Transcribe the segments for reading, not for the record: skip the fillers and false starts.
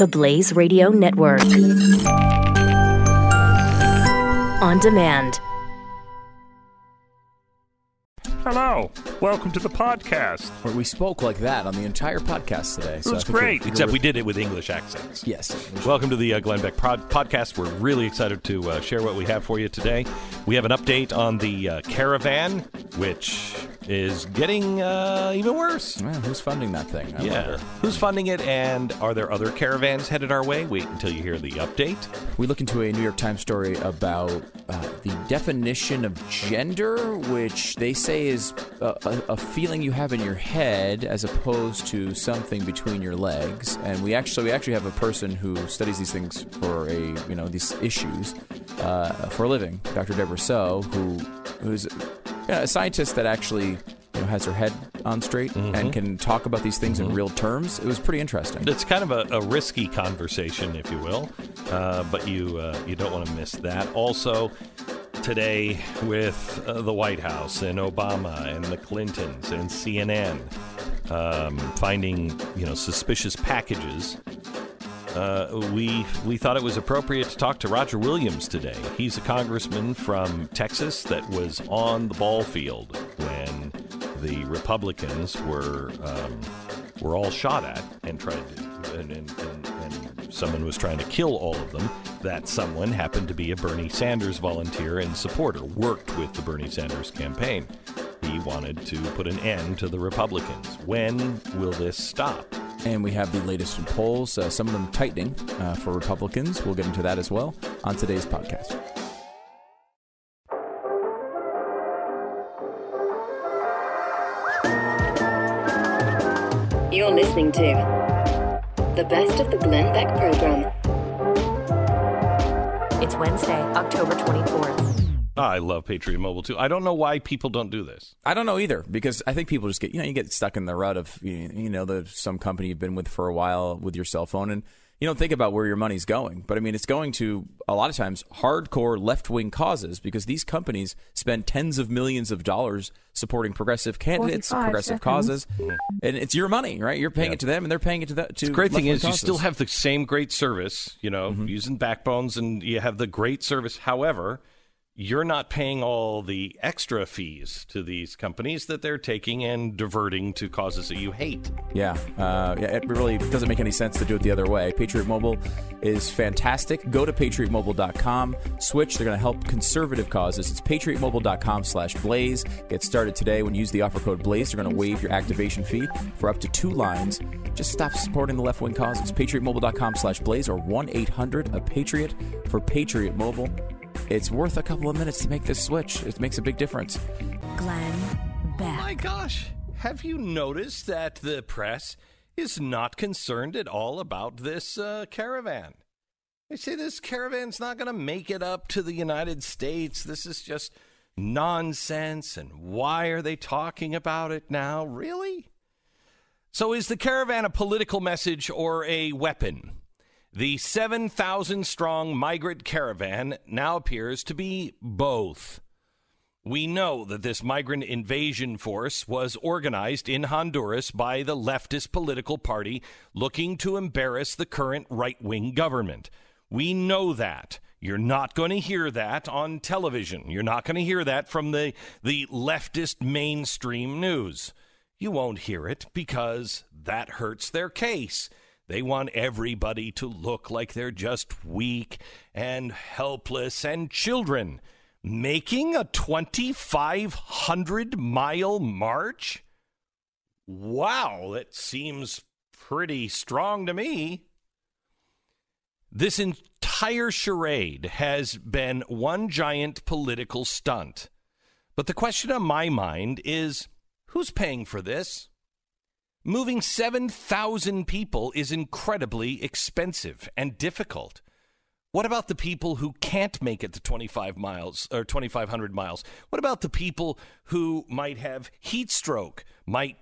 the Blaze Radio Network. On demand. Hello, welcome to the podcast. Where we spoke like that on the entire podcast today. It was great, except we did it with English accents. Yes. Welcome to the Glenn Beck podcast. We're really excited to share what we have for you today. We have an update on the Caravan, which is getting even worse. Well, who's funding that thing? I wonder. Who's funding it, and are there other caravans headed our way? Wait until you hear the update. We look into a New York Times story about the definition of gender, which they say is a feeling you have in your head as opposed to something between your legs. And we actually have a person who studies these things for these issues for a living, Dr. Deborah So, who's a scientist that actually has her head on straight and can talk about these things in real terms. It was pretty interesting. It's kind of a risky conversation, if you will, but you don't want to miss that. Also, today with the White House and Obama and the Clintons and CNN finding suspicious packages. We thought it was appropriate to talk to Roger Williams today. He's a congressman from Texas that was on the ball field when the Republicans were all shot at and tried to, and someone was trying to kill all of them. That someone happened to be a Bernie Sanders volunteer and supporter, worked with the Bernie Sanders campaign. He wanted to put an end to the Republicans. When will this stop? And we have the latest in polls, some of them tightening for Republicans. We'll get into that as well on today's podcast. You're listening to the best of the Glenn Beck program. It's Wednesday, October 24th. I love Patriot Mobile, too. I don't know why people don't do this. I don't know either, because I think people just get, you get stuck in the rut of, some company you've been with for a while with your cell phone, and you don't think about where your money's going. But, it's going to, a lot of times, hardcore left-wing causes, because these companies spend tens of millions of dollars supporting progressive candidates, progressive causes, and it's your money, right? You're paying it to them, and they're paying it to that. The great thing is you still have the same great service, using backbones, and you have the great service. However, you're not paying all the extra fees to these companies that they're taking and diverting to causes that you hate. Yeah, it really doesn't make any sense to do it the other way. Patriot Mobile is fantastic. Go to patriotmobile.com. Switch. They're going to help conservative causes. It's patriotmobile.com/blaze. Get started today. When you use the offer code BLAZE, they're going to waive your activation fee for up to 2 lines. Just stop supporting the left-wing causes. patriotmobile.com/blaze or 1-800-A-PATRIOT for Patriot Mobile. It's worth a couple of minutes to make this switch. It makes a big difference. Glenn Beck. My gosh, have you noticed that the press is not concerned at all about this caravan? They say this caravan's not going to make it up to the United States. This is just nonsense, and why are they talking about it now? Really? So is the caravan a political message or a weapon? The 7,000-strong migrant caravan now appears to be both. We know that this migrant invasion force was organized in Honduras by the leftist political party looking to embarrass the current right-wing government. We know that. You're not going to hear that on television. You're not going to hear that from the leftist mainstream news. You won't hear it because that hurts their case. They want everybody to look like they're just weak and helpless and children. Making a 2,500-mile march? Wow, that seems pretty strong to me. This entire charade has been one giant political stunt. But the question on my mind is, who's paying for this? Moving 7,000 people is incredibly expensive and difficult. What about the people who can't make it to 25 miles or 2,500 miles? What about the people who might have heat stroke, might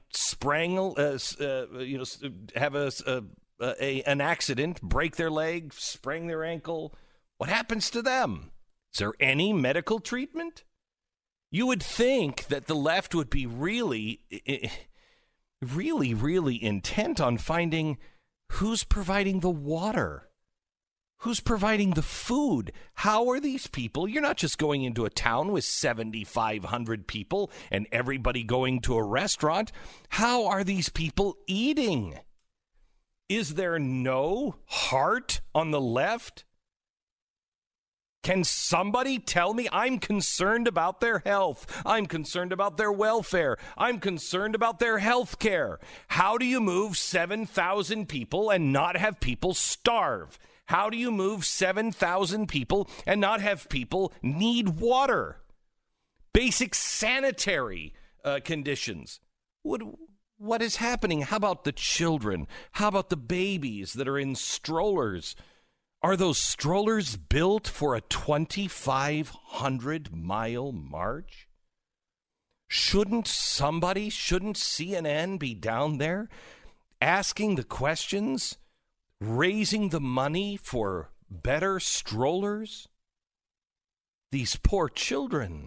have an accident, break their leg, sprain their ankle? What happens to them? Is there any medical treatment? You would think that the left would be really intent on finding Who's providing the water? Who's providing the food? How are these people? You're not just going into a town with 7,500 people and everybody going to a restaurant. How are these people eating? Is there no heart on the left? Can somebody tell me? I'm concerned about their health. I'm concerned about their welfare. I'm concerned about their health care. How do you move 7,000 people and not have people starve? How do you move 7,000 people and not have people need water? Basic sanitary conditions. What is happening? How about the children? How about the babies that are in strollers? Are those strollers built for a 2,500-mile march? Shouldn't CNN be down there asking the questions, raising the money for better strollers? These poor children.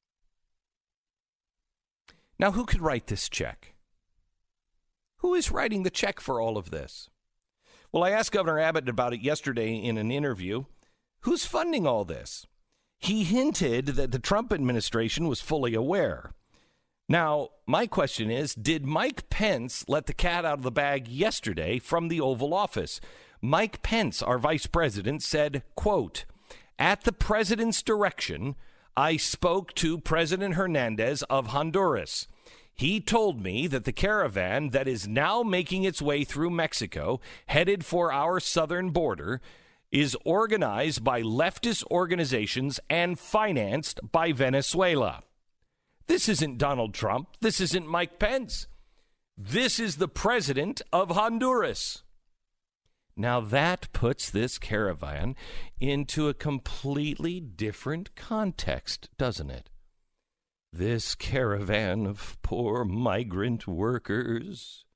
Now, who could write this check? Who is writing the check for all of this? Well, I asked Governor Abbott about it yesterday in an interview. Who's funding all this? He hinted that the Trump administration was fully aware. Now, my question is, did Mike Pence let the cat out of the bag yesterday from the Oval Office? Mike Pence, our vice president, said, quote, "At the president's direction, I spoke to President Hernandez of Honduras. He told me that the caravan that is now making its way through Mexico, headed for our southern border, is organized by leftist organizations and financed by Venezuela." This isn't Donald Trump. This isn't Mike Pence. This is the president of Honduras. Now that puts this caravan into a completely different context, doesn't it? This caravan of poor migrant workers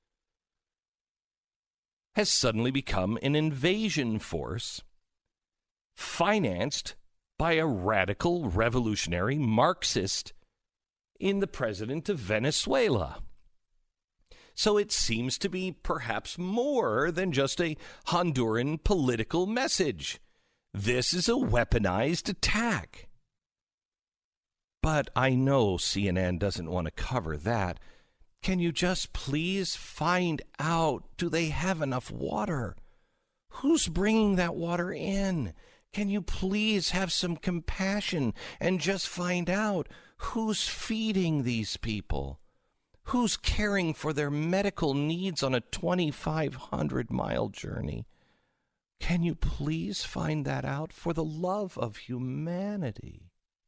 has suddenly become an invasion force financed by a radical revolutionary Marxist in the president of Venezuela. So it seems to be perhaps more than just a Honduran political message. This is a weaponized attack. But I know CNN doesn't want to cover that. Can you just please find out, do they have enough water? Who's bringing that water in? Can you please have some compassion and just find out who's feeding these people? Who's caring for their medical needs on a 2,500-mile journey? Can you please find that out for the love of humanity?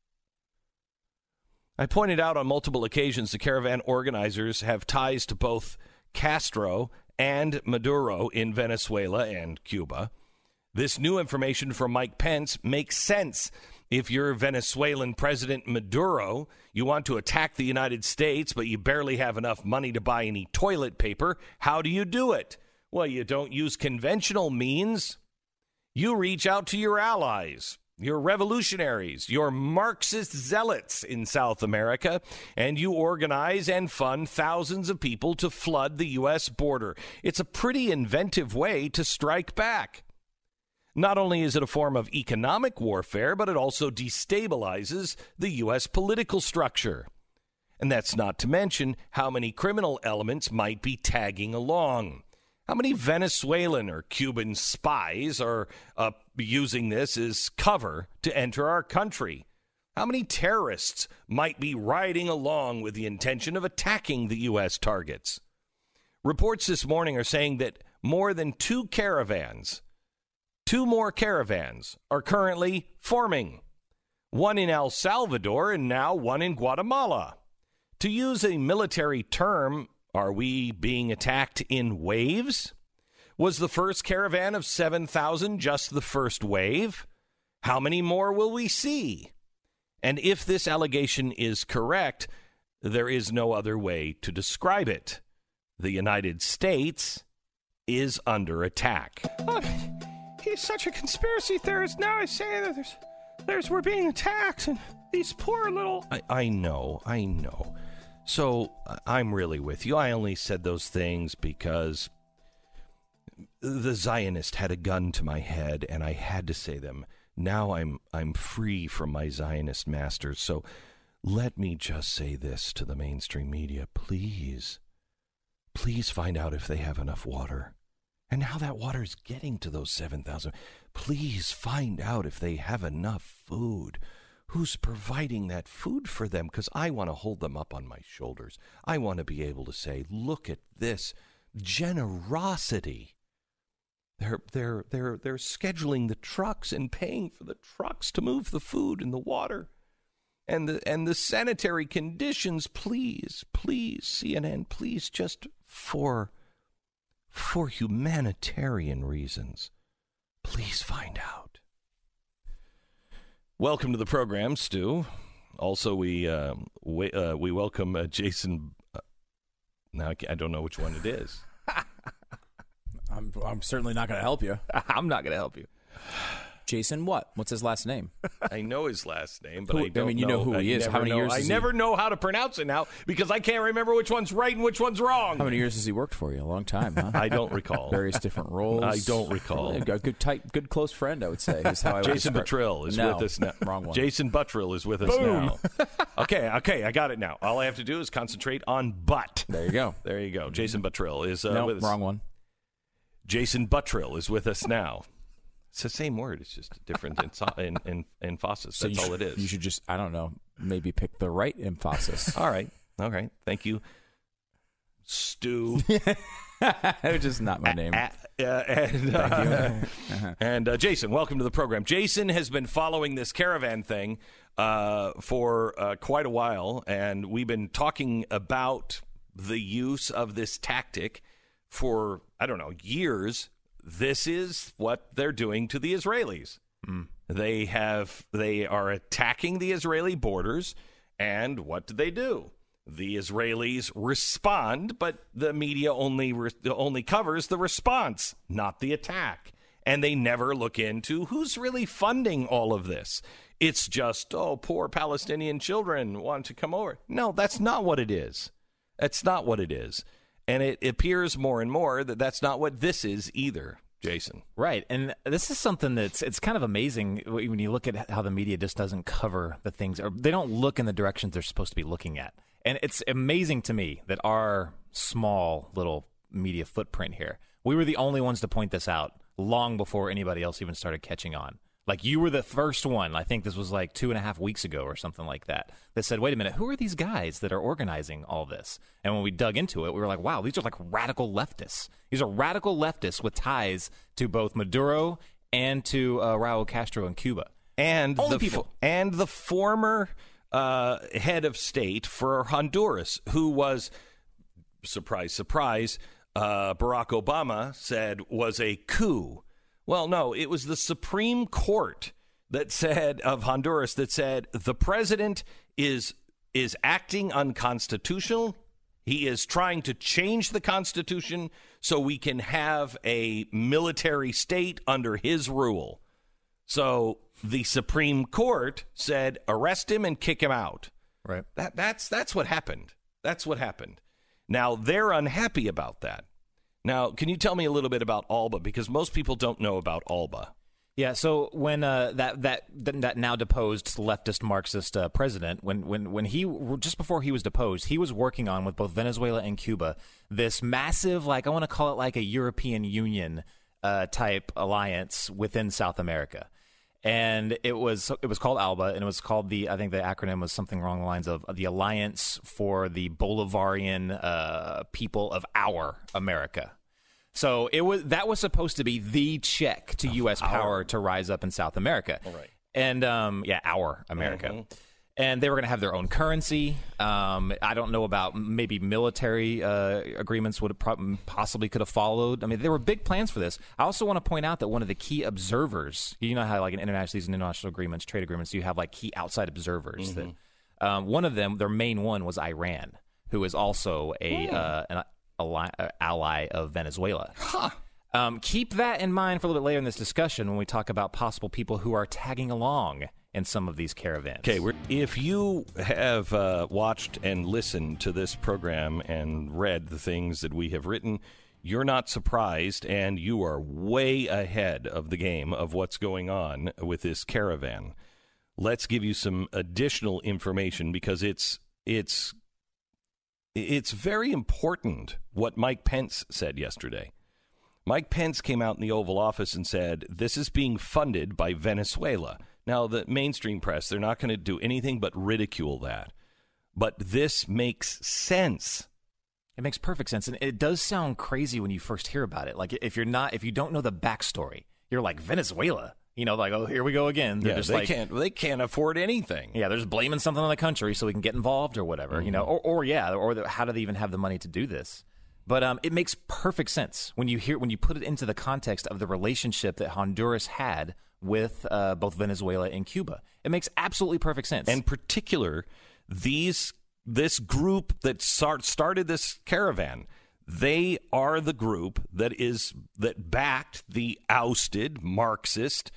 I pointed out on multiple occasions the caravan organizers have ties to both Castro and Maduro in Venezuela and Cuba. This new information from Mike Pence makes sense. If you're Venezuelan President Maduro, you want to attack the United States, but you barely have enough money to buy any toilet paper. How do you do it? Well, you don't use conventional means. You reach out to your allies, your revolutionaries, your Marxist zealots in South America, and you organize and fund thousands of people to flood the U.S. border. It's a pretty inventive way to strike back. Not only is it a form of economic warfare, but it also destabilizes the U.S. political structure. And that's not to mention how many criminal elements might be tagging along. How many Venezuelan or Cuban spies are using this as cover to enter our country? How many terrorists might be riding along with the intention of attacking the U.S. targets? Reports this morning are saying that more than two more caravans are currently forming. One in El Salvador and now one in Guatemala. To use a military term, are we being attacked in waves? Was the first caravan of 7,000 just the first wave? How many more will we see? And if this allegation is correct, there is no other way to describe it. The United States is under attack. Oh, he's such a conspiracy theorist. Now I say that we're being attacked, and these poor little... I know. So I'm really with you. I only said those things because the Zionist had a gun to my head, and I had to say them. Now I'm free from my Zionist masters. So let me just say this to the mainstream media. Please find out if they have enough water and how that water is getting to those 7,000. Please find out if they have enough food. Who's providing that food for them? Because I want to hold them up on my shoulders. I want to be able to say, look at this generosity. They're scheduling the trucks and paying for the trucks to move the food and the water and the sanitary conditions. Please, CNN, please, just for humanitarian reasons, please find out. Welcome to the program, Stu. Also, we welcome Jason. Now I don't know which one it is. I'm certainly not going to help you. I'm not going to help you. Jason what? What's his last name? I know his last name, but I don't know. I mean, you know who he is. How many years? I never know how to pronounce it now because I can't remember which one's right and which one's wrong. How many years has he worked for you? A long time, huh? I don't recall. Various different roles. I don't recall. A good close friend, I would say. Is how I would Jason describe. Buttrill is with us now. Wrong one. Jason Buttrill is with us now. Okay, I got it now. All I have to do is concentrate on butt. There you go. There you go. Jason Buttrill is with us. Wrong one. Jason Buttrill is with us now. It's the same word. It's just different in emphasis. So That's all it is. You should just, I don't know, maybe pick the right emphasis. All right. Thank you, Stu. Which is not my name. And Jason, welcome to the program. Jason has been following this caravan thing for quite a while, and we've been talking about the use of this tactic for, I don't know, years. This is what they're doing to the Israelis. They are attacking the Israeli borders, and what do? The Israelis respond, but the media only covers the response, not the attack. And they never look into who's really funding all of this. It's just, poor Palestinian children want to come over. No, that's not what it is. That's not what it is. And it appears more and more that that's not what this is either, Jason. Right. And this is something it's kind of amazing when you look at how the media just doesn't cover the things, or they don't look in the directions they're supposed to be looking at. And it's amazing to me that our small little media footprint here, we were the only ones to point this out long before anybody else even started catching on. Like, you were the first one, I think this was like 2.5 weeks ago or something like that said, wait a minute, who are these guys that are organizing all this? And when we dug into it, we were like, wow, these are like radical leftists. These are radical leftists with ties to both Maduro and to Raul Castro in Cuba. And the former head of state for Honduras, who was, surprise, surprise, Barack Obama said was a coup. Well, no, it was the Supreme Court that said, of Honduras, that said the president is acting unconstitutional. He is trying to change the Constitution so we can have a military state under his rule. So the Supreme Court said, arrest him and kick him out. Right. That's what happened. That's what happened. Now, they're unhappy about that. Now, can you tell me a little bit about Alba? Because most people don't know about Alba. Yeah, so when that now deposed leftist Marxist president, when he, just before he was deposed, he was working on, with both Venezuela and Cuba, this massive, like, I want to call it like a European Union type alliance within South America. And it was called ALBA, and it was called I think the acronym was something along the lines of the Alliance for the Bolivarian People of Our America. So that was supposed to be the check to U.S. power to rise up in South America. All right. And our America. Mm-hmm. And they were going to have their own currency. I don't know about maybe military agreements would have possibly could have followed. I mean, there were big plans for this. I also want to point out that one of the key observers, you know how like these international agreements, trade agreements, you have like key outside observers. Mm-hmm. That one of them, their main one was Iran, who is also an ally of Venezuela. Huh. Keep that in mind for a little bit later in this discussion when we talk about possible people who are tagging along in some of these caravans. Okay, if you have watched and listened to this program and read the things that we have written, you're not surprised, and you are way ahead of the game of what's going on with this caravan. Let's give you some additional information because it's very important what Mike Pence said yesterday. Mike Pence came out in the Oval Office and said, this is being funded by Venezuela. Now, the mainstream press, they're not going to do anything but ridicule that. But this makes sense. It makes perfect sense. And it does sound crazy when you first hear about it. Like, if you don't know the backstory, you're like, Venezuela? You know, like, oh, here we go again. They're just they can't afford anything. Yeah, they're just blaming something on the country so we can get involved or whatever, Mm-hmm. you know, or how do they even have the money to do this? But it makes perfect sense when you put it into the context of the relationship that Honduras had with both Venezuela and Cuba. It makes absolutely perfect sense. In particular, this group that started this caravan, they are the group that backed the ousted Marxist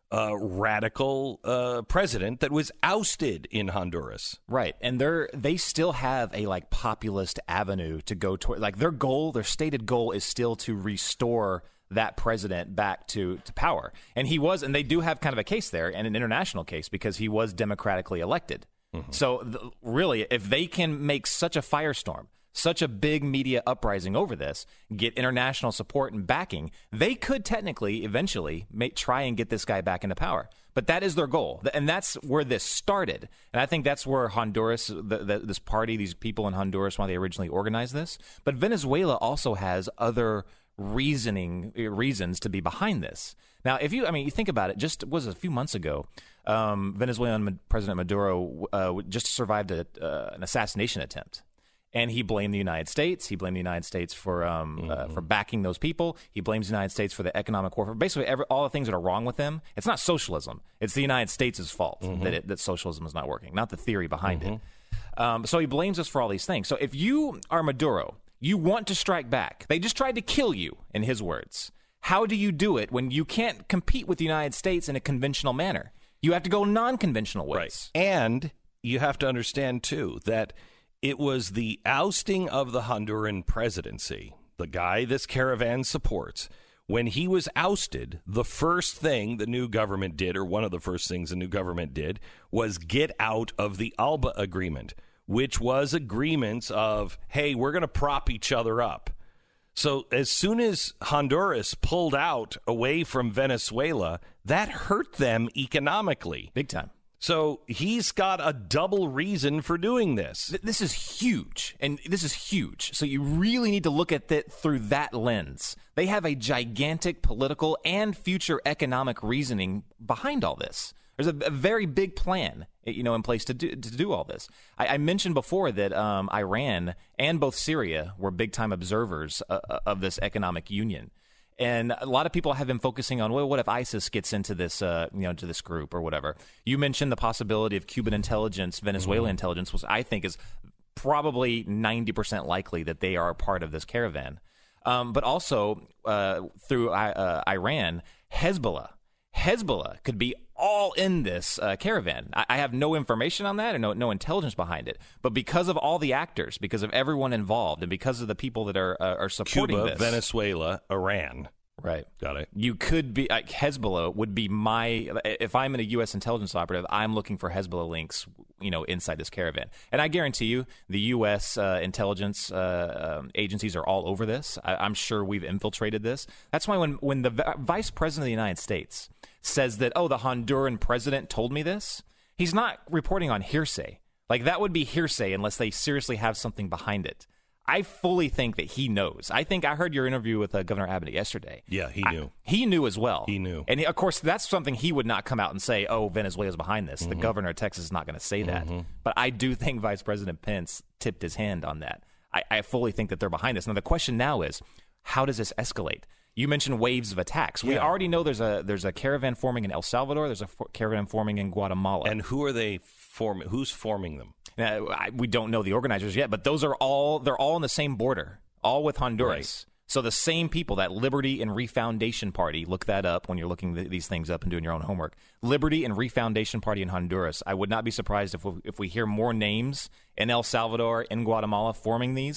radical president that was ousted in Honduras. Right. And they still have a like populist avenue to go toward. Like their stated goal is still to restore that president back to power. And they do have kind of a case there, and an international case, because he was democratically elected. Mm-hmm. So really, if they can make such a firestorm, such a big media uprising over this, get international support and backing, they could technically eventually try and get this guy back into power. But that is their goal. And that's where this started. And I think that's where Honduras, this party, these people in Honduras, why they originally organized this. But Venezuela also has other reasons to be behind this. Now, you think about it, just was a few months ago, Venezuelan President Maduro just survived an assassination attempt. And he blamed the United States. He blamed the United States for backing those people. He blames the United States for the economic warfare. Basically, all the things that are wrong with them. It's not socialism. It's the United States' fault that socialism is not working, not the theory behind it. So he blames us for all these things. So if you are Maduro, you want to strike back. They just tried to kill you, in his words. How do you do it when you can't compete with the United States in a conventional manner? You have to go non-conventional ways. Right. And you have to understand, too, that it was the ousting of the Honduran presidency, the guy this caravan supports. When he was ousted, the first thing the new government did, or one of the first things the new government did, was get out of the ALBA agreement, which was agreements of, hey, we're going to prop each other up. So as soon as Honduras pulled out away from Venezuela, that hurt them economically. Big time. So he's got a double reason for doing this. This is huge, and this is huge. So you really need to look at it through that lens. They have a gigantic political and future economic reasoning behind all this. There's a very big plan, in place to do all this. I mentioned before that Iran and both Syria were big-time observers of this economic union. And a lot of people have been focusing on, well, what if ISIS gets into this, to this group or whatever? You mentioned the possibility of Cuban intelligence, Venezuelan intelligence, which I think is probably 90% likely that they are a part of this caravan. But also through Iran, Hezbollah. Hezbollah could be all in this caravan. I have no information on that or no intelligence behind it. But because of all the actors, because of everyone involved, and because of the people that are supporting Cuba, this. Venezuela, Iran. Right. Got it. You could be, Hezbollah would be if I'm in a U.S. intelligence operative, I'm looking for Hezbollah links, inside this caravan. And I guarantee you, the U.S. intelligence agencies are all over this. I'm sure we've infiltrated this. That's why when the Vice President of the United States says that, the Honduran president told me this, he's not reporting on hearsay. Like, that would be hearsay unless they seriously have something behind it. I fully think that he knows. I heard your interview with Governor Abbott yesterday. Yeah, he knew. He knew as well. He knew. And, of course, that's something he would not come out and say, Venezuela's behind this. The governor of Texas is not going to say that. But I do think Vice President Pence tipped his hand on that. I fully think that they're behind this. Now, the question now is, how does this escalate? You mentioned waves of attacks. We already know there's a caravan forming in El Salvador. There's a caravan forming in Guatemala. And who are they forming? Who's forming them? We don't know the organizers yet, but they're all on the same border, all with Honduras. Right. So the same people, that Liberty and Refoundation Party, look that up when you're looking these things up and doing your own homework. Liberty and Refoundation Party in Honduras. I would not be surprised if we hear more names in El Salvador, in Guatemala, forming these.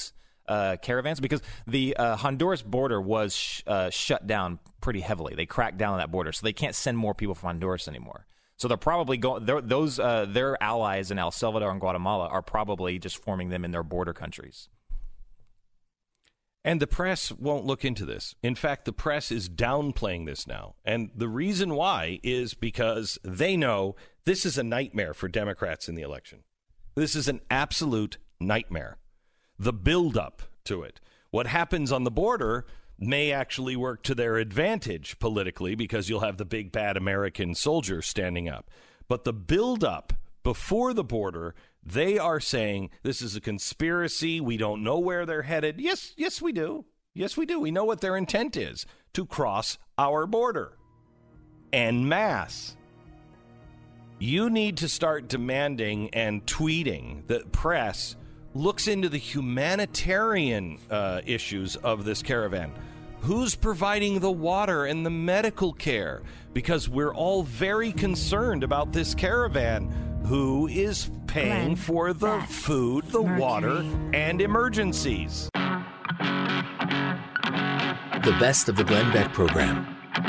caravans, because the Honduras border was shut down pretty heavily. They cracked down on that border, so they can't send more people from Honduras anymore. So they're probably going. Their allies in El Salvador and Guatemala are probably just forming them in their border countries. And the press won't look into this. In fact, the press is downplaying this now. And the reason why is because they know this is a nightmare for Democrats in the election. This is an absolute nightmare. The buildup to it. What happens on the border may actually work to their advantage politically because you'll have the big bad American soldier standing up. But the buildup before the border, they are saying this is a conspiracy. We don't know where they're headed. Yes, we do. Yes, we do. We know what their intent is, to cross our border en masse. You need to start demanding and tweeting that press looks into the humanitarian issues of this caravan. Who's providing the water and the medical care? Because we're all very concerned about this caravan. Who is paying for the food, the water, and emergencies? The best of the Glenn Beck program.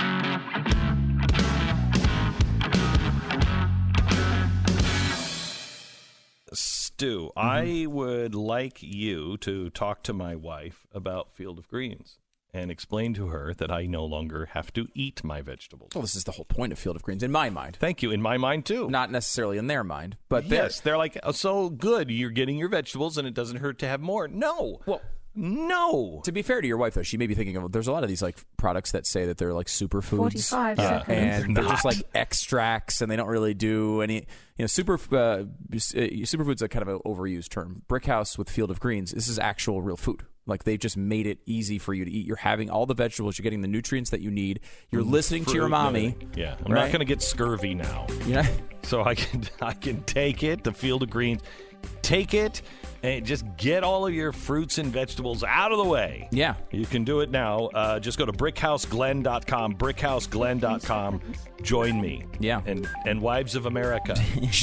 Stu, I would like you to talk to my wife about Field of Greens and explain to her that I no longer have to eat my vegetables. Well, this is the whole point of Field of Greens, in my mind. Thank you. In my mind, too. Not necessarily in their mind, but yes, they're like, oh, so good. You're getting your vegetables, and it doesn't hurt to have more. No. Well, no. To be fair to your wife, though, she may be thinking of, there's a lot of these like products that say that they're like superfoods. 45 seconds. And they're just like extracts, and they don't really do any, superfood's a kind of an overused term. Brickhouse with Field of Greens, this is actual real food. Like, they've just made it easy for you to eat. You're having all the vegetables. You're getting the nutrients that you need. You're listening to your mommy. Yeah. I'm not going to get scurvy now. Yeah. So I can take it, the Field of Greens, take it, and just get all of your fruits and vegetables out of the way. Yeah. You can do it now. Just go to BrickhouseGlenn.com, BrickhouseGlenn.com. Join me. Yeah. And Wives of America.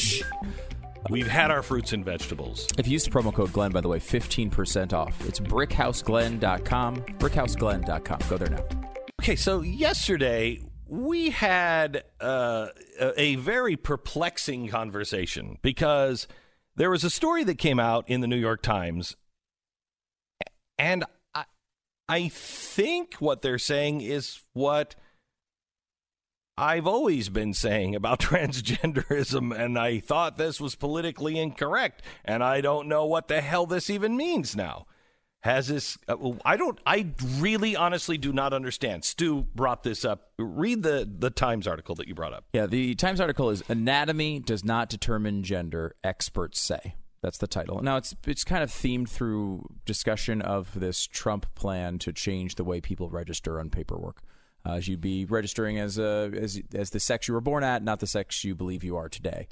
We've had our fruits and vegetables. If you use the promo code Glenn, by the way, 15% off. It's BrickhouseGlenn.com, BrickhouseGlenn.com. Go there now. Okay, so yesterday we had a very perplexing conversation because there was a story that came out in the New York Times, and I think what they're saying is what I've always been saying about transgenderism, and I thought this was politically incorrect, and I don't know what the hell this even means now. Has this? I really honestly do not understand. Stu brought this up. Read the Times article that you brought up. Yeah, the Times article is "Anatomy Does Not Determine Gender, Experts Say." That's the title. Now, it's kind of themed through discussion of this Trump plan to change the way people register on paperwork. You'd be registering as the sex you were born at, not the sex you believe you are today.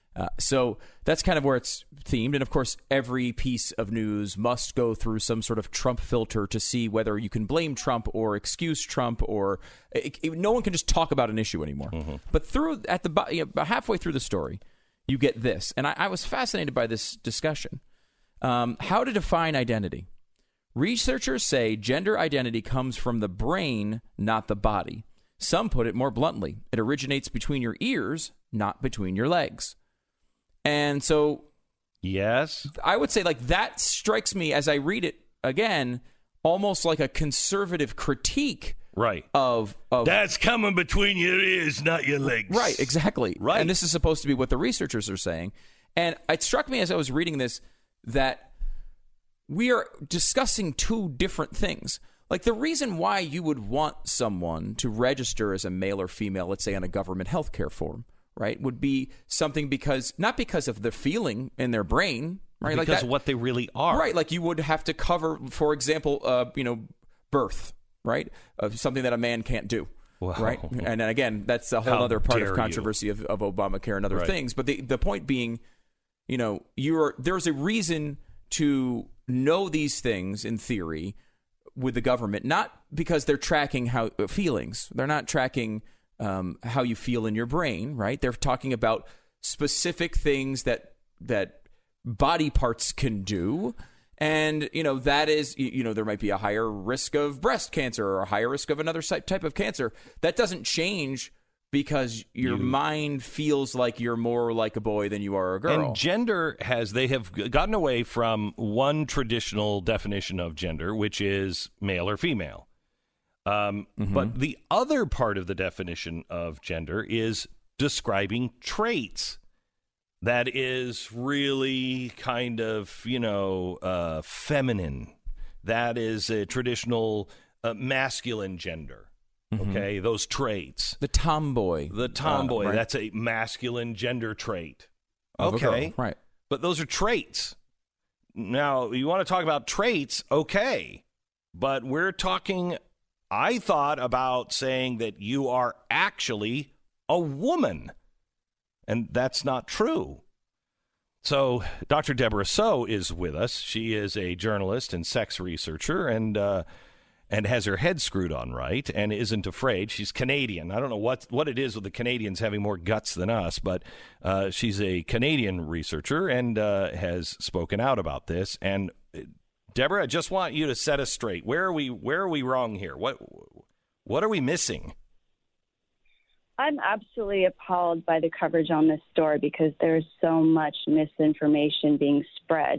So that's kind of where it's themed. And, of course, every piece of news must go through some sort of Trump filter to see whether you can blame Trump or excuse Trump, or no one can just talk about an issue anymore. Mm-hmm. But about halfway through the story, you get this. And I was fascinated by this discussion. How to define identity. Researchers say gender identity comes from the brain, not the body. Some put it more bluntly. It originates between your ears, not between your legs. And so, yes, I would say like that strikes me as I read it again, almost like a conservative critique. Right. Of that's coming between your ears, not your legs. Right, exactly. Right. And this is supposed to be what the researchers are saying. And it struck me as I was reading this that we are discussing two different things. Like, the reason why you would want someone to register as a male or female, let's say on a government healthcare form, right, would be something not because of the feeling in their brain, right? Because of what they really are. Right, like you would have to cover, for example, birth, right? Something that a man can't do. Wow. Right? And again, that's a whole other part of controversy of Obamacare and other things. But the point being, there's a reason to know these things in theory with the government, not because they're tracking feelings. They're not tracking how you feel in your brain, right? They're talking about specific things that body parts can do, And, that is, there might be a higher risk of breast cancer or a higher risk of another type of cancer. That doesn't change because your mind feels like you're more like a boy than you are a girl. And gender they have gotten away from one traditional definition of gender, which is male or female. But the other part of the definition of gender is describing traits. That is really kind of, feminine. That is a traditional masculine gender. Okay, those traits. The tomboy. Right? That's a masculine gender trait. Of a Okay, girl, right. But those are traits. Now, you want to talk about traits, okay. But we're talking, I thought about saying that you are actually a woman. And that's not true. So Dr. Deborah So is with us. She is a journalist and sex researcher and has her head screwed on right and isn't afraid. She's Canadian. I don't know what it is with the Canadians having more guts than us, but she's a Canadian researcher and has spoken out about this. And Deborah, I just want you to set us straight. Where are we wrong here? What are we missing? I'm absolutely appalled by the coverage on this story because there's so much misinformation being spread.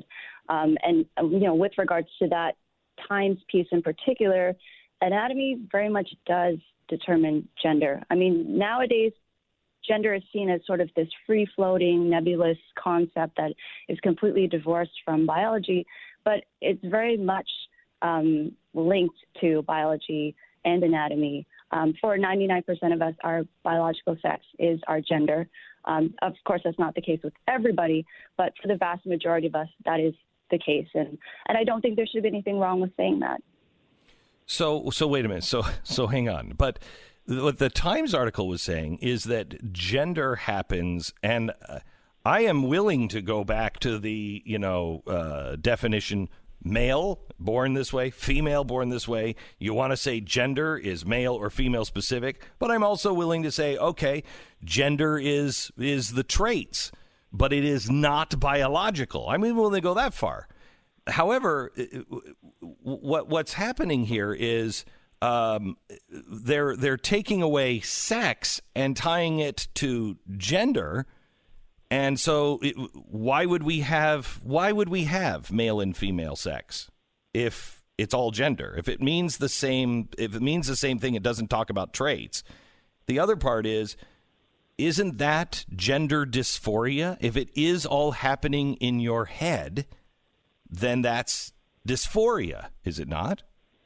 With regards to that Times piece in particular, anatomy very much does determine gender. I mean, nowadays, gender is seen as sort of this free-floating, nebulous concept that is completely divorced from biology, but it's very much linked to biology and anatomy. For 99% of us, our biological sex is our gender. Of course, that's not the case with everybody, but for the vast majority of us, that is the case. And I don't think there should be anything wrong with saying that. So wait a minute. So hang on. But what the Times article was saying is that gender happens, and I am willing to go back to the, definition male born this way, female born this way. You want to say gender is male or female specific, but I'm also willing to say, okay, gender is the traits, but it is not biological. I'm even willing to go that far. However, what's happening here is they're taking away sex and tying it to gender. And so why would we have male and female sex if it's all gender? If it means the same thing, it doesn't talk about traits. The other part isn't that gender dysphoria? If it is all happening in your head, then that's dysphoria, is it not?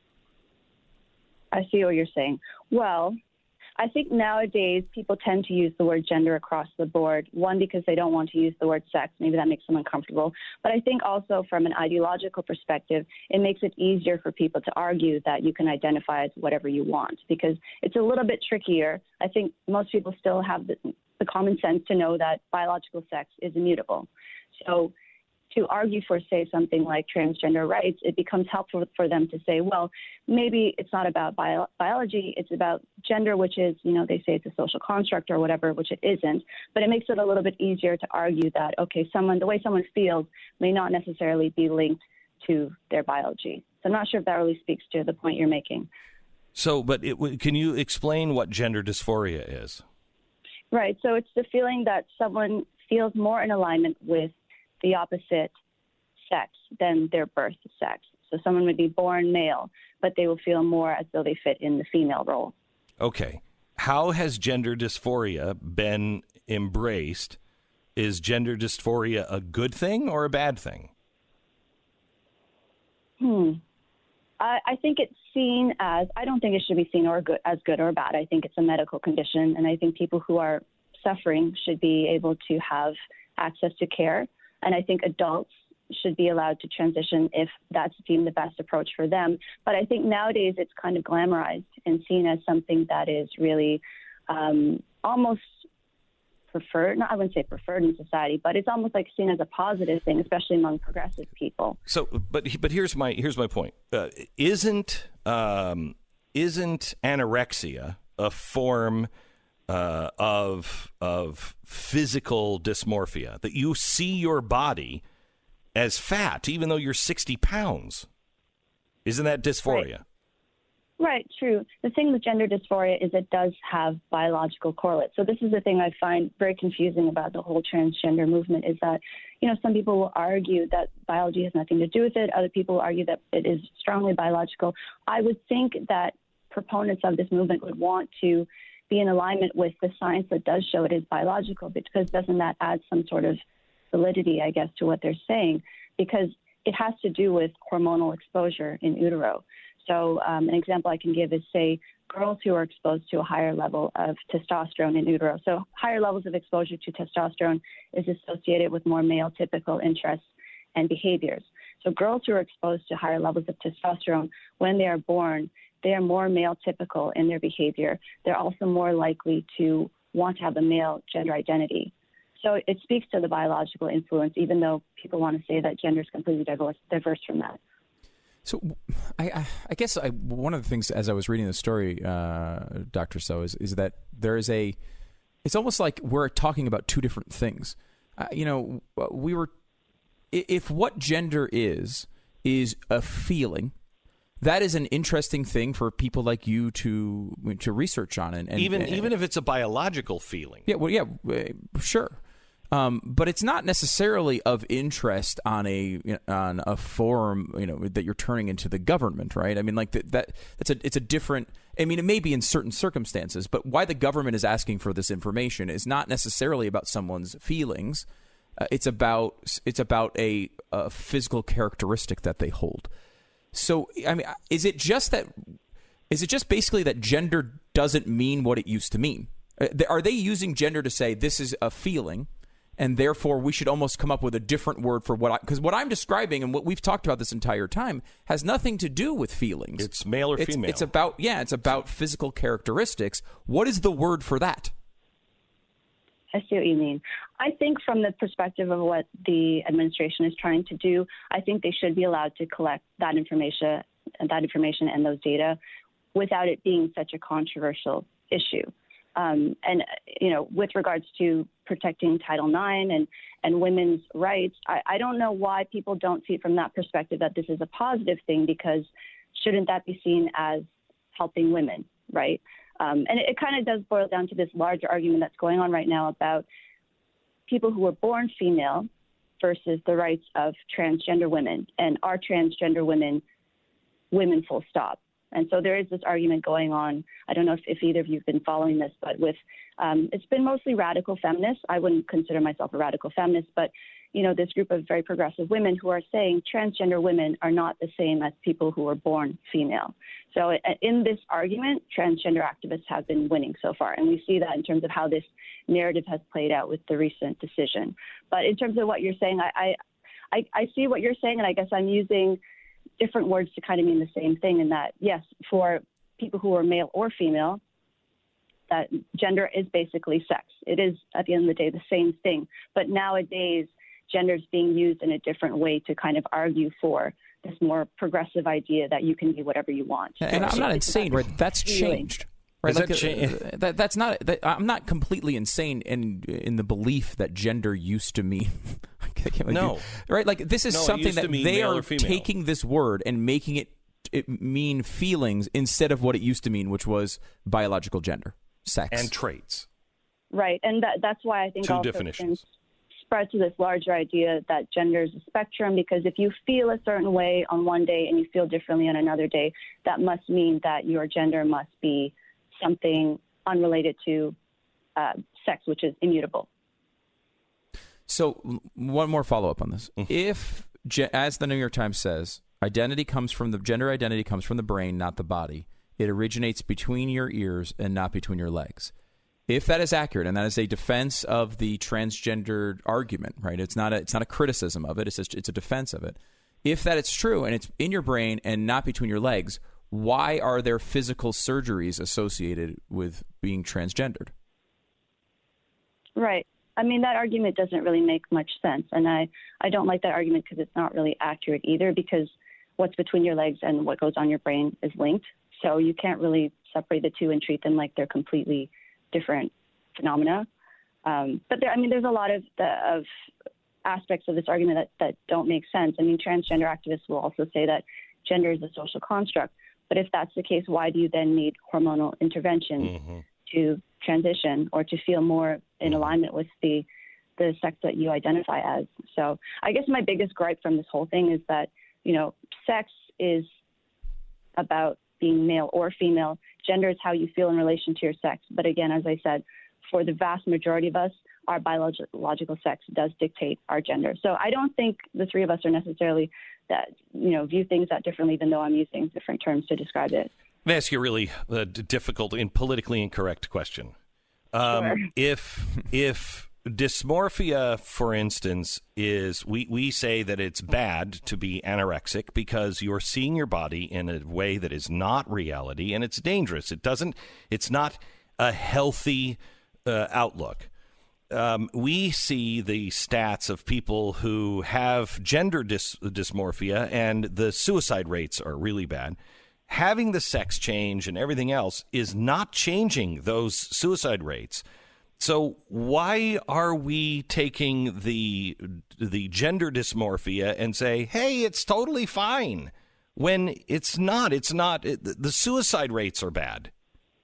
I see what you're saying. Well, I think nowadays people tend to use the word gender across the board. One, because they don't want to use the word sex. Maybe that makes them uncomfortable. But I think also from an ideological perspective, it makes it easier for people to argue that you can identify as whatever you want, because it's a little bit trickier. I think most people still have the common sense to know that biological sex is immutable. So to argue for, say, something like transgender rights, it becomes helpful for them to say, well, maybe it's not about biology, it's about gender, which is, they say it's a social construct or whatever, which it isn't. But it makes it a little bit easier to argue that, okay, the way someone feels may not necessarily be linked to their biology. So I'm not sure if that really speaks to the point you're making. So, but can you explain what gender dysphoria is? Right. So it's the feeling that someone feels more in alignment with the opposite sex than their birth sex. So someone would be born male, but they will feel more as though they fit in the female role. Okay. How has gender dysphoria been embraced? Is gender dysphoria a good thing or a bad thing? I think it's seen as, I don't think it should be seen as good or bad. I think it's a medical condition, and I think people who are suffering should be able to have access to care. And I think adults should be allowed to transition if that's deemed the best approach for them. But I think nowadays it's kind of glamorized and seen as something that is really almost preferred. No, I wouldn't say preferred in society, but it's almost like seen as a positive thing, especially among progressive people. So, but here's my point. Isn't anorexia a form of physical dysmorphia, that you see your body as fat, even though you're 60 pounds. Isn't that dysphoria? Right, true. The thing with gender dysphoria is it does have biological correlates. So this is the thing I find very confusing about the whole transgender movement is that, some people will argue that biology has nothing to do with it. Other people will argue that it is strongly biological. I would think that proponents of this movement would want to be in alignment with the science that does show it is biological, because doesn't that add some sort of validity, I guess, to what they're saying? Because it has to do with hormonal exposure in utero. So an example I can give is, say, girls who are exposed to a higher level of testosterone in utero. So higher levels of exposure to testosterone is associated with more male typical interests and behaviors. So girls who are exposed to higher levels of testosterone, when they are born, they are more male typical in their behavior. They're also more likely to want to have a male gender identity. So it speaks to the biological influence, even though people want to say that gender is completely diverse from that. So I guess one of the things as I was reading the story, Dr. So, is that there is it's almost like we're talking about two different things. If what gender is a feeling, that is an interesting thing for people like you to research on. And even if it's a biological feeling. Yeah, sure. But it's not necessarily of interest on a forum, that you're turning into the government, right? I mean, like it's a different. I mean, it may be in certain circumstances, but why the government is asking for this information is not necessarily about someone's feelings. It's about a physical characteristic that they hold. So, I mean, is it just basically that gender doesn't mean what it used to mean? Are they using gender to say this is a feeling? And therefore, we should almost come up with a different word for because what I'm describing and what we've talked about this entire time has nothing to do with feelings. It's male or female. It's about physical characteristics. What is the word for that? I see what you mean. I think from the perspective of what the administration is trying to do, I think they should be allowed to collect that information and those data without it being such a controversial issue. With regards to protecting Title IX and women's rights, I don't know why people don't see it from that perspective that this is a positive thing, because shouldn't that be seen as helping women, right? And it kind of does boil down to this larger argument that's going on right now about people who were born female versus the rights of transgender women. And are transgender women full stop? And so there is this argument going on. I don't know if either of you have been following this, but it's been mostly radical feminists. I wouldn't consider myself a radical feminist, but this group of very progressive women who are saying transgender women are not the same as people who are born female. So in this argument, transgender activists have been winning so far, and we see that in terms of how this narrative has played out with the recent decision. But in terms of what you're saying, I see what you're saying, and I guess I'm using different words to kind of mean the same thing, in that, yes, for people who are male or female, that gender is basically sex. It is, at the end of the day, the same thing. But nowadays, gender is being used in a different way to kind of argue for this more progressive idea that you can be whatever you want. And I'm not insane, right? That's changed. Right? That's not. I'm not completely insane in the belief that gender used to mean. No, right? Like this is something that they are taking this word and making it mean feelings instead of what it used to mean, which was biological gender, sex, and traits. Right, and that's why I think two also definitions. Spread to this larger idea that gender is a spectrum, because if you feel a certain way on one day and you feel differently on another day, that must mean that your gender must be something unrelated to sex, which is immutable. So one more follow-up on this. If, as the New York Times says, gender identity comes from the brain, not the body, it originates between your ears and not between your legs. If that is accurate, and that is a defense of the transgendered argument, right? It's not a criticism of it. It's a defense of it. If that is true and it's in your brain and not between your legs, why are there physical surgeries associated with being transgendered? Right. I mean, that argument doesn't really make much sense. And I don't like that argument because it's not really accurate either, because what's between your legs and what goes on your brain is linked. So you can't really separate the two and treat them like they're completely different phenomena. But there's a lot of aspects of this argument that don't make sense. I mean, transgender activists will also say that gender is a social construct. But if that's the case, why do you then need hormonal intervention to transition or to feel more in alignment with the sex that you identify as? So I guess my biggest gripe from this whole thing is that, sex is about being male or female. Gender is how you feel in relation to your sex. But again, as I said, for the vast majority of us, our biological sex does dictate our gender. So I don't think the three of us are necessarily that, view things that differently, even though I'm using different terms to describe it. Let me ask you a really difficult and politically incorrect question. Sure. If dysmorphia, for instance, is we say that it's bad to be anorexic because you're seeing your body in a way that is not reality and it's dangerous. It's not a healthy outlook. We see the stats of people who have gender dysmorphia, and the suicide rates are really bad. Having the sex change and everything else is not changing those suicide rates. So why are we taking the gender dysmorphia and say, hey, it's totally fine, when it's not? The suicide rates are bad.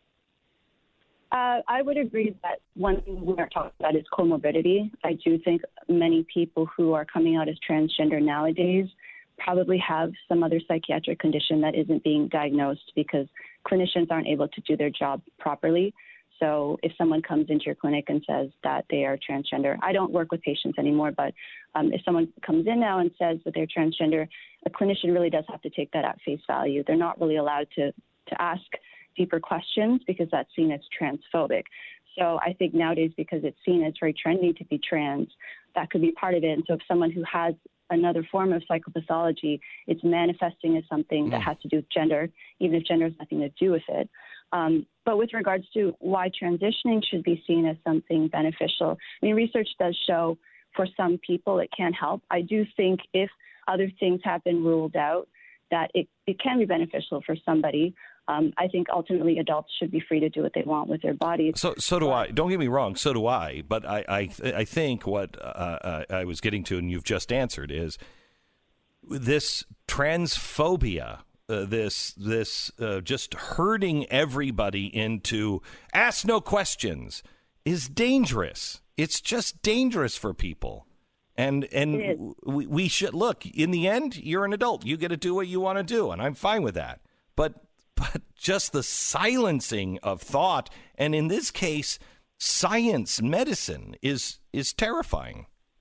I would agree that one thing we are talking about is comorbidity. I do think many people who are coming out as transgender nowadays probably have some other psychiatric condition that isn't being diagnosed because clinicians aren't able to do their job properly. So if someone comes into your clinic and says that they are transgender, I don't work with patients anymore, but if someone comes in now and says that they're transgender, a clinician really does have to take that at face value. They're not really allowed to ask deeper questions because that's seen as transphobic. So I think nowadays, because it's seen as very trendy to be trans, that could be part of it. And so if someone who has another form of psychopathology, it's manifesting as something that has to do with gender, even if gender has nothing to do with it. But with regards to why transitioning should be seen as something beneficial, I mean, research does show for some people it can help. I do think if other things have been ruled out, that it can be beneficial for somebody. I think ultimately adults should be free to do what they want with their bodies. So do I. Don't get me wrong. So do I. But I think what I was getting to, and you've just answered, is this transphobia, this just herding everybody into ask no questions is dangerous. It's just dangerous for people. And we should look, in the end, you're an adult. You get to do what you want to do, and I'm fine with that. But just the silencing of thought, and in this case, science, medicine, is terrifying.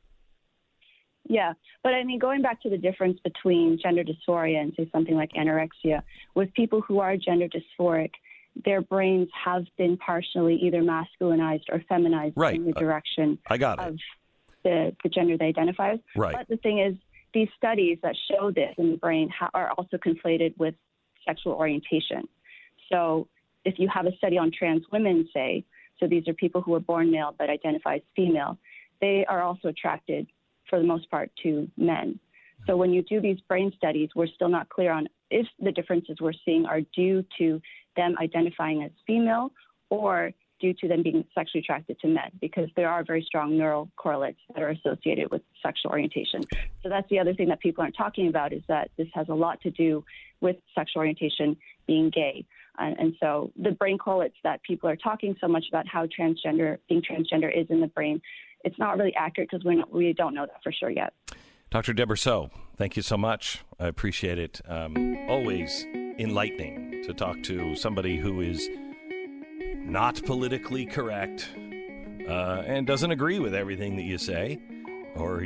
Yeah, but I mean, going back to the difference between gender dysphoria and, say, something like anorexia, with people who are gender dysphoric, their brains have been partially either masculinized or feminized in the direction of the gender they identify as. Right. But the thing is, these studies that show this in the brain are also conflated with sexual orientation. So if you have a study on trans women, say, so these are people who are born male but identify as female, they are also attracted, for the most part, to men. So when you do these brain studies, we're still not clear on if the differences we're seeing are due to them identifying as female or due to them being sexually attracted to men, because there are very strong neural correlates that are associated with sexual orientation. So that's the other thing that people aren't talking about, is that this has a lot to do with sexual orientation being gay. And so the brain correlates that people are talking so much about how being transgender is in the brain, it's not really accurate because we don't know that for sure yet. Dr. Deborah Soh, thank you so much. I appreciate it. Always enlightening to talk to somebody who is not politically correct and doesn't agree with everything that you say, or,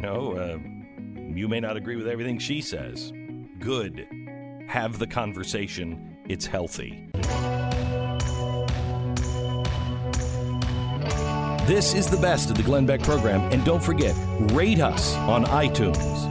you may not agree with everything she says. Good. Have the conversation. It's healthy. This is the best of the Glenn Beck program, and don't forget, rate us on iTunes.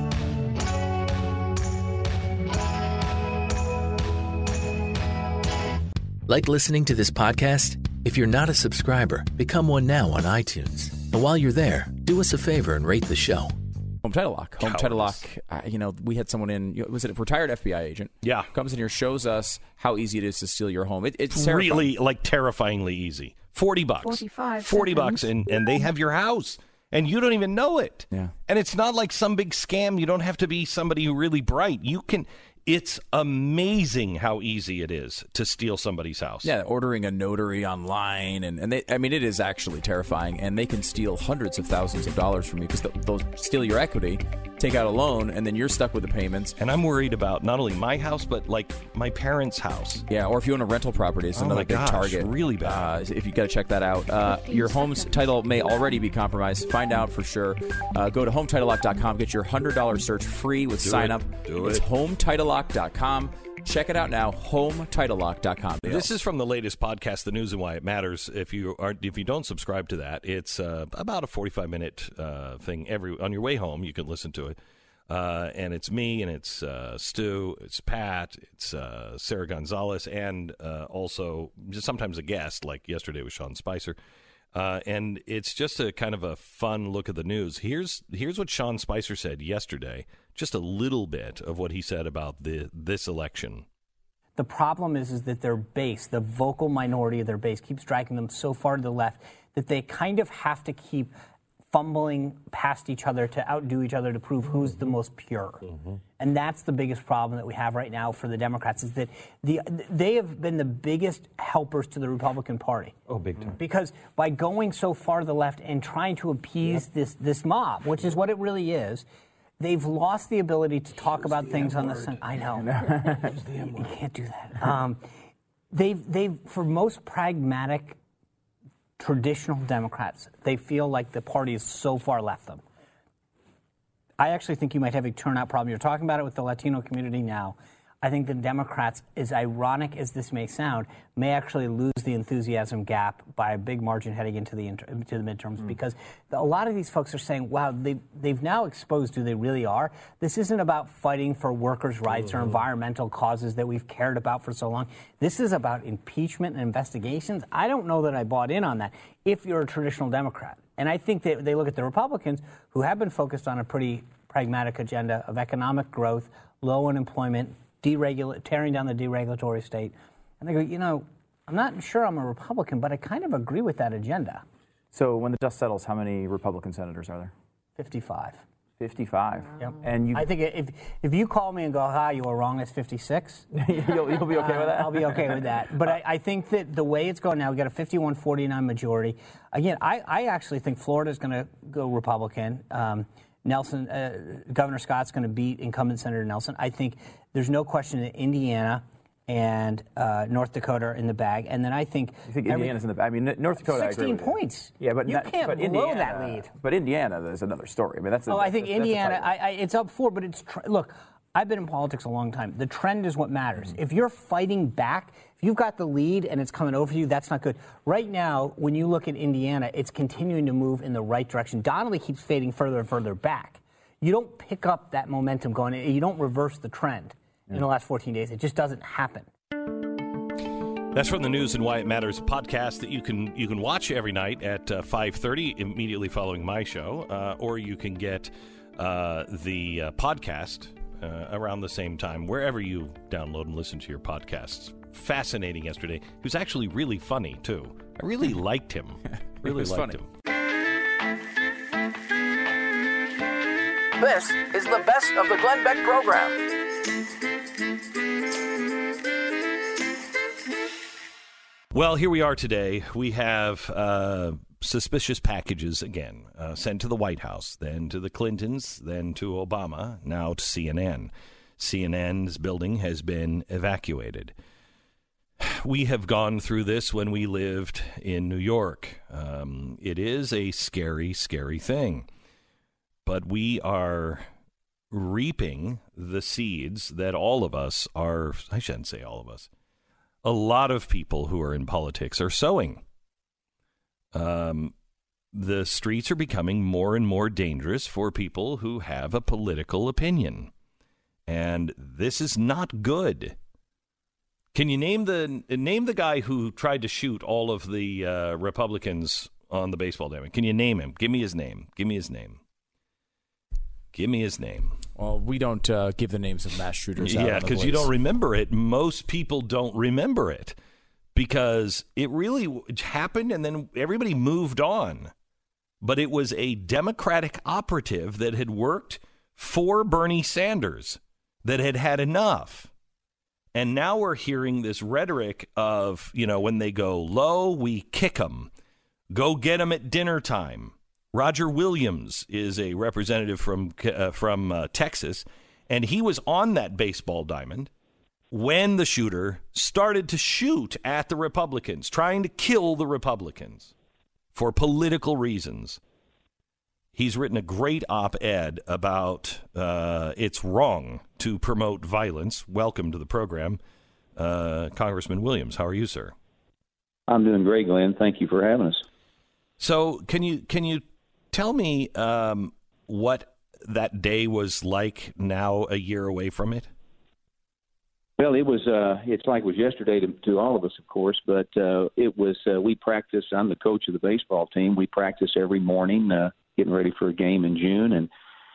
Like listening to this podcast? If you're not a subscriber, become one now on iTunes. And while you're there, do us a favor and rate the show. Home Title Lock. We had someone in, was it a retired FBI agent? Yeah. Comes in here, shows us how easy it is to steal your home. It's really, terrifyingly easy. $40. $40, and they have your house. and you don't even know it. Yeah. And it's not like some big scam. You don't have to be somebody who really bright. It's amazing how easy it is to steal somebody's house. Yeah, ordering a notary online, and it is actually terrifying, and they can steal hundreds of thousands of dollars from you because they'll steal your equity, take out a loan, and then you're stuck with the payments. And I'm worried about not only my house, but like my parents' house. Yeah, or if you own a rental property, it's another big target. Really bad. If you got to check that out. Your home's title may already be compromised. Find out for sure. Go to HomeTitleLock.com. Get your $100 search free with sign up. It's HomeTitleLock.com. Check it out now, HomeTitleLock.com. This is from the latest podcast, The News and Why It Matters. If you don't subscribe to that, it's about a 45-minute thing on your way home. You can listen to it, and it's me, and it's Stu, it's Pat, it's Sarah Gonzalez, and also just sometimes a guest, like yesterday with Sean Spicer. And it's just a kind of a fun look at the news. Here's what Sean Spicer said yesterday. Just a little bit of what he said about this election. The problem is that their base, the vocal minority of their base, keeps dragging them so far to the left that they kind of have to keep fumbling past each other to outdo each other to prove who's the most pure. Mm-hmm. And that's the biggest problem that we have right now for the Democrats, is that they have been the biggest helpers to the Republican Party. Oh, big time. Because by going so far to the left and trying to appease this mob, which is what it really is, they've lost the ability to talk about things on the Senate. I know. You can't do that. They've for most pragmatic, traditional Democrats, they feel like the party is so far left them. I actually think you might have a turnout problem. You're talking about it with the Latino community now. I think the Democrats, as ironic as this may sound, may actually lose the enthusiasm gap by a big margin heading into the midterms, because a lot of these folks are saying, wow, they've now exposed who they really are. This isn't about fighting for workers' rights or environmental causes that we've cared about for so long. This is about impeachment and investigations. I don't know that I bought in on that if you're a traditional Democrat. And I think that they look at the Republicans, who have been focused on a pretty pragmatic agenda of economic growth, low unemployment, tearing down the deregulatory state. And they go, I'm not sure I'm a Republican, but I kind of agree with that agenda. So when the dust settles, how many Republican senators are there? 55. 55. Yep. And I think if you call me and go, you were wrong, it's 56. you'll be okay with that? I'll be okay with that. But I think that the way it's going now, we got a 51-49 majority. Again, I actually think Florida's going to go Republican. Governor Scott's going to beat incumbent Senator Nelson. I think there's no question that Indiana and North Dakota are in the bag. And then I think... You think Indiana's in the bag? I mean, North Dakota, 16 I agree with points. You. Yeah, but you can't blow Indiana, that lead. But Indiana, there's another story. I mean, I think Indiana, it's up 4, but it's... Look, I've been in politics a long time. The trend is what matters. Mm-hmm. If you're fighting back, if you've got the lead and it's coming over you, that's not good. Right now, when you look at Indiana, it's continuing to move in the right direction. Donnelly keeps fading further and further back. You don't pick up that momentum going, you don't reverse the trend in the last 14 days. It just doesn't happen. That's from the News and Why It Matters podcast that you can watch every night at 5:30 immediately following my show, or you can get the podcast around the same time wherever you download and listen to your podcasts. Fascinating yesterday. He was actually really funny too. I really liked him. Really liked him. This is the best of the Glenn Beck program. Well, here we are today. We have suspicious packages again, sent to the White House, then to the Clintons, then to Obama, now to CNN. CNN's building has been evacuated. We have gone through this when we lived in New York. It is a scary, scary thing. But we are reaping the seeds that all of us are, I shouldn't say all of us, a lot of people who are in politics are sowing. The streets are becoming more and more dangerous for people who have a political opinion. And this is not good. Can you name the guy who tried to shoot all of the Republicans on the baseball diamond? Can you name him? Give me his name. Give me his name. Give me his name. Well, we don't give the names of mass shooters out. Yeah, because you don't remember it. Most people don't remember it because it really happened and then everybody moved on. but it was a Democratic operative that had worked for Bernie Sanders that had had enough. And now we're hearing this rhetoric of, when they go low, we kick them. Go get them at dinner time. Roger Williams is a representative from Texas, and he was on that baseball diamond when the shooter started to shoot at the Republicans, trying to kill the Republicans for political reasons. He's written a great op-ed about it's wrong to promote violence. Welcome to the program, Congressman Williams. How are you, sir? I'm doing great, Glenn. Thank you for having us. So can you tell me what that day was like now a year away from it? Well, it was. It's like it was yesterday to all of us, of course. But it was. We practice. I'm the coach of the baseball team. We practice every morning, getting ready for a game in June. And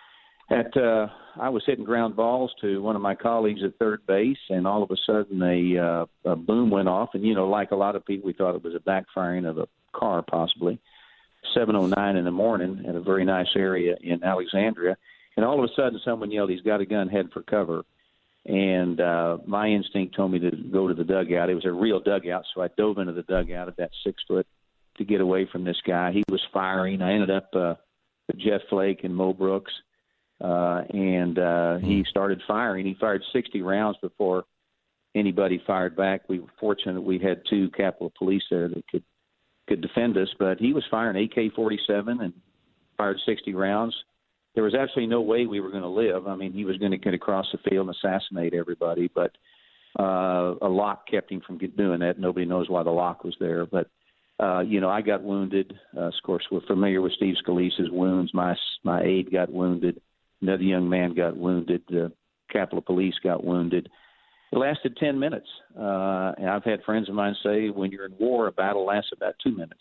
I was hitting ground balls to one of my colleagues at third base, and all of a sudden a boom went off. And like a lot of people, we thought it was a backfiring of a car, possibly. 7:09 in the morning at a very nice area in Alexandria, and all of a sudden someone yelled, "He's got a gun, head for cover." And my instinct told me to go to the dugout. It was a real dugout, so I dove into the dugout at that 6 foot to get away from this guy. He was firing. I ended up with Jeff Flake and Mo Brooks, and he started firing. He fired 60 rounds before anybody fired back. We were fortunate we had 2 Capitol Police there that could defend us, but he was firing AK-47 and fired 60 rounds. There was absolutely no way we were going to live. I mean, he was going to get across the field and assassinate everybody, but a lock kept him from doing that. Nobody knows why the lock was there, but I got wounded. Of course, we're familiar with Steve Scalise's wounds. My aide got wounded. Another young man got wounded. The Capitol Police got wounded. It lasted 10 minutes. And I've had friends of mine say when you're in war, a battle lasts about 2 minutes.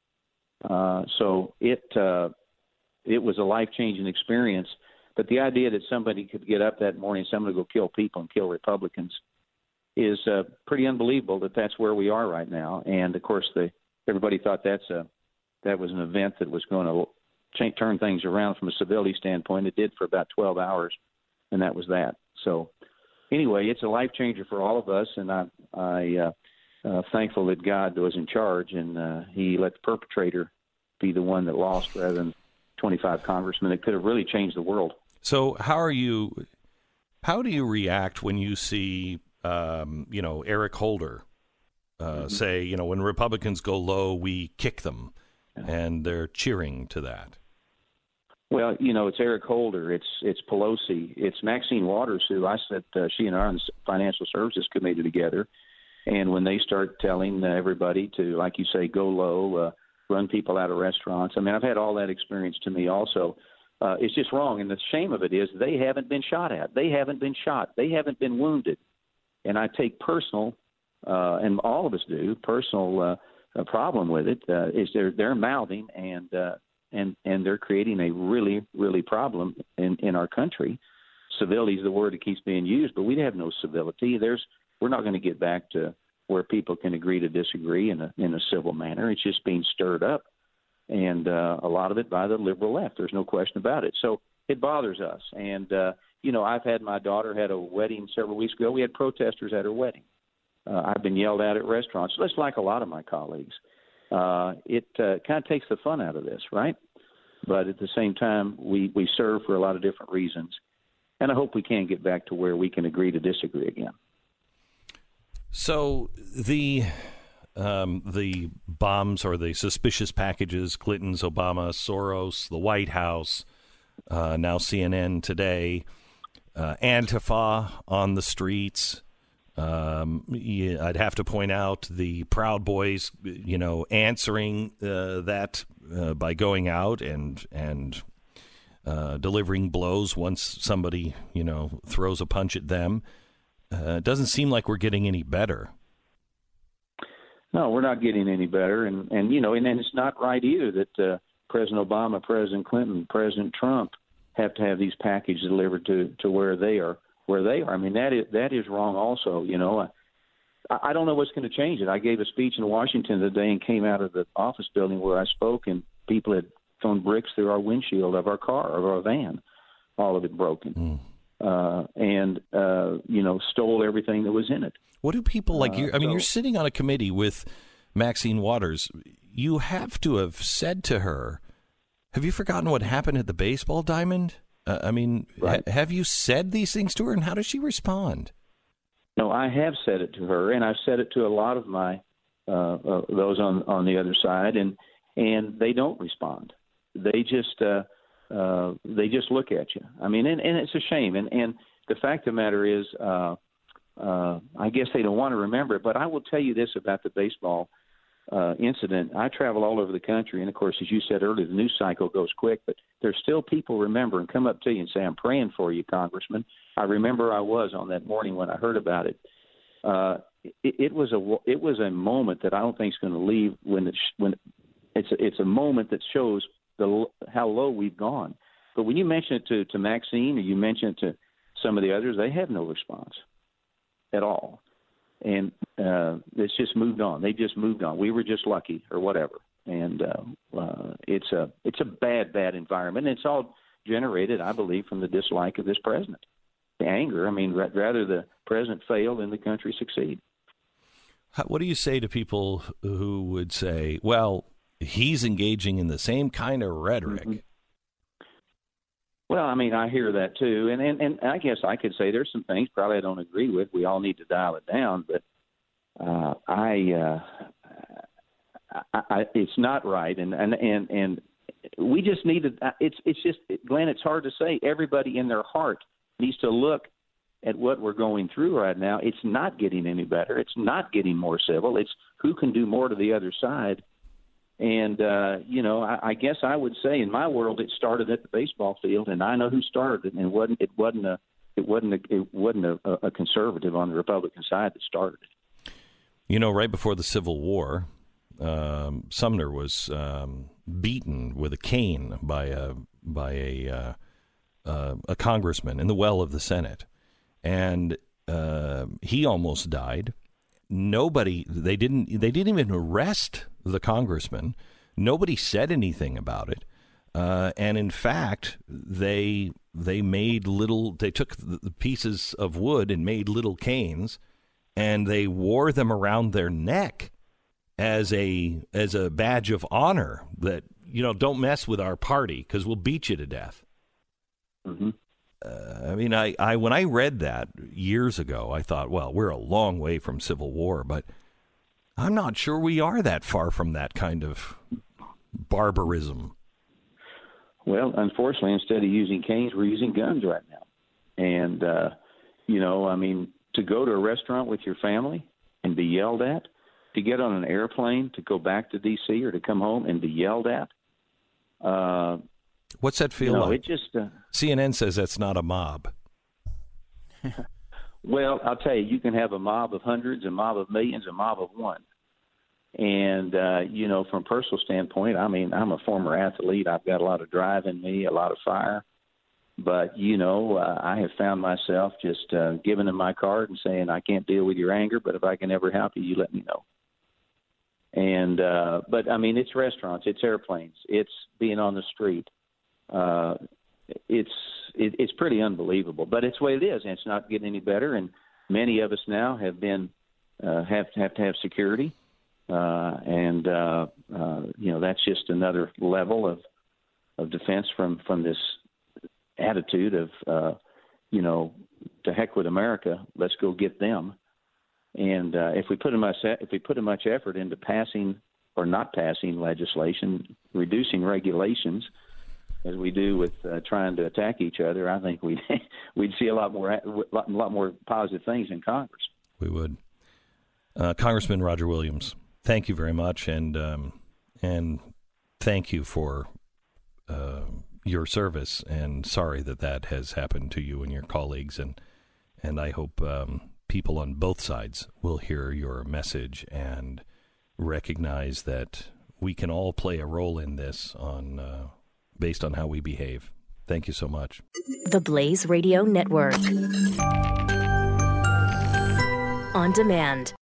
So it was a life-changing experience. But the idea that somebody could get up that morning, somebody go kill people and kill Republicans is pretty unbelievable that that's where we are right now. And, of course, everybody thought that was an event that was going to turn things around from a civility standpoint. It did for about 12 hours, and that was that. So anyway, it's a life changer for all of us, and I'm thankful that God was in charge, and he let the perpetrator be the one that lost rather than 25 congressmen. It could have really changed the world. So how do you react when you see, Eric Holder say, when Republicans go low, we kick them, and they're cheering to that? Well, it's Eric Holder, it's Pelosi, it's Maxine Waters, who I said she and I are on the Financial Services Committee together. And when they start telling everybody to, like you say, go low, run people out of restaurants. I mean, I've had all that experience to me also. It's just wrong. And the shame of it is they haven't been shot at. They haven't been shot. They haven't been wounded. And I take personal, and all of us do, personal problem with it, is they're mouthing and they're creating a really, really problem in our country. Civility is the word that keeps being used, but we have no civility. We're not going to get back to where people can agree to disagree in a civil manner. It's just being stirred up, and a lot of it by the liberal left. There's no question about it. So it bothers us. And, I've had my daughter had a wedding several weeks ago. We had protesters at her wedding. I've been yelled at restaurants, just like a lot of my colleagues. It kind of takes the fun out of this, right? But at the same time, we serve for a lot of different reasons. And I hope we can get back to where we can agree to disagree again. So the bombs or the suspicious packages, Clinton's, Obama, Soros, the White House, now CNN today, Antifa on the streets. I'd have to point out the Proud Boys, answering that by going out and delivering blows once somebody, throws a punch at them. It doesn't seem like we're getting any better. No, we're not getting any better. And it's not right either that President Obama, President Clinton, President Trump have to have these packages delivered to where they are. I mean, that is wrong also. I don't know what's going to change it. I gave a speech in Washington today and came out of the office building where I spoke, and people had thrown bricks through our windshield of our car, of our van, all of it broken, and stole everything that was in it. What do people like you? I mean, you're sitting on a committee with Maxine Waters. You have to have said to her, "Have you forgotten what happened at the baseball diamond?" Right. Have you said these things to her, and how does she respond? No, I have said it to her, and I've said it to a lot of my those on the other side, and they don't respond. They just look at you. I mean, and it's a shame. And the fact of the matter is, I guess they don't want to remember it. But I will tell you this about the baseball incident. I travel all over the country, and of course, as you said earlier, the news cycle goes quick. But there's still people remember and come up to you and say, "I'm praying for you, Congressman." I remember I was on that morning when I heard about it. It was a moment that I don't think is going to leave. When it's a moment that shows how low we've gone. But when you mention it to Maxine, or you mention it to some of the others, they have no response at all, and it's just moved on. They just moved on. We were just lucky, or whatever. And it's a bad environment. And it's all generated, I believe, from the dislike of this president. The anger. I mean, rather the president fail than the country succeed. What do you say to people who would say, well, he's engaging in the same kind of rhetoric? Mm-hmm. Well, I mean, I hear that too. And I guess I could say there's some things probably I don't agree with. We all need to dial it down. But it's not right. And we just need to it's just, Glenn, it's hard to say. Everybody in their heart needs to look at what we're going through right now. It's not getting any better. It's not getting more civil. It's who can do more to the other side. And, I guess I would say in my world, it started at the baseball field, and I know who started it. And it wasn't a conservative on the Republican side that started it. Right before the Civil War, Sumner was beaten with a cane by a congressman in the well of the Senate, and he almost died. They didn't even arrest the congressman. Nobody said anything about it, and in fact, they took the pieces of wood and made little canes, and they wore them around their neck as a badge of honor that, don't mess with our party because we'll beat you to death. Mm-hmm. I when I read that years ago, I thought, well, we're a long way from Civil War, but I'm not sure we are that far from that kind of barbarism. Well, unfortunately, instead of using canes, we're using guns right now. And, to go to a restaurant with your family and be yelled at, to get on an airplane, to go back to D.C. or to come home and be yelled at. What's that feel like? It just, CNN says that's not a mob. Well, I'll tell you, you can have a mob of hundreds, a mob of millions, a mob of one. And, from a personal standpoint, I'm a former athlete. I've got a lot of drive in me, a lot of fire. But, I have found myself just giving them my card and saying, I can't deal with your anger, but if I can ever help you, you let me know. And but, it's restaurants, it's airplanes, it's being on the street. It's pretty unbelievable, but it's the way it is, and it's not getting any better. And many of us now have been have to have security, and that's just another level of defense from this attitude of to heck with America, let's go get them. And if we put much effort into passing or not passing legislation, reducing regulations, as we do with trying to attack each other, I think we'd see a lot more positive things in Congress. We would. Congressman Roger Williams, thank you very much, and thank you for your service. And sorry that has happened to you and your colleagues, and I hope people on both sides will hear your message and recognize that we can all play a role in this based on how we behave. Thank you so much. The Blaze Radio Network. On demand.